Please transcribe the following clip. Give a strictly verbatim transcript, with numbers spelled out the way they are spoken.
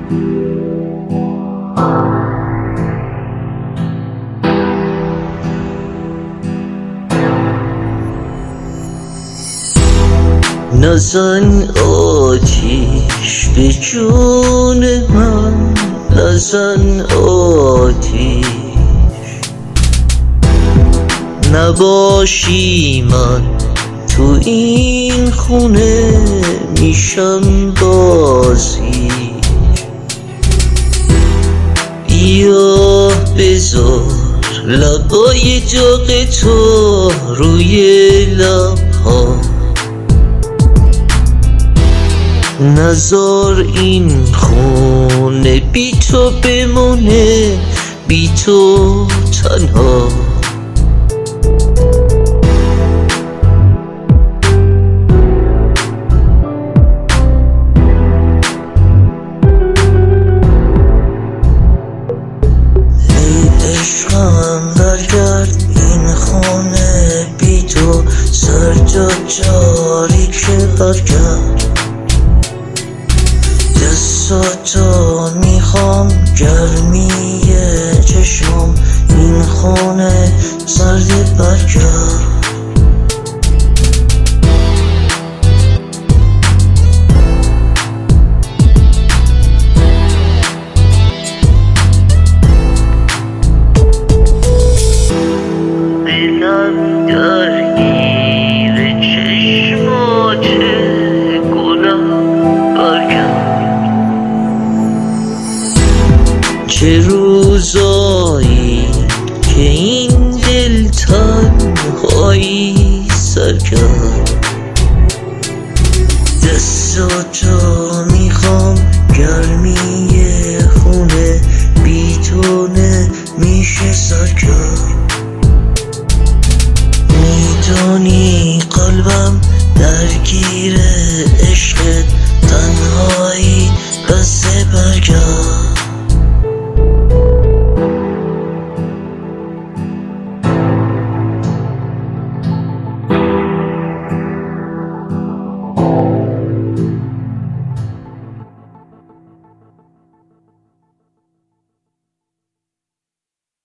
نزن آتیش به جون من، نزن آتیش، نباشی من تو این خونه میشم بازی. بیا بذار لبای داغ تو روی لبها، نزار این خونه بی تو بمونه، بی تو تنها. ای عشقم برگرد این خونه بی تو، سرجا جاری که برگرد. دستاتو میخوام گرمی چشمم، این خونه سرد برگرد. دلم درگیر چشماته گلم برگرد. چه روزایی که این دل تنهایی سر کرد. دستاتو میخوام گرمی خونه بی تو نمیشه سر کرد. میدونی قلبم درگیر عشقت، تنهایی بس برگرد.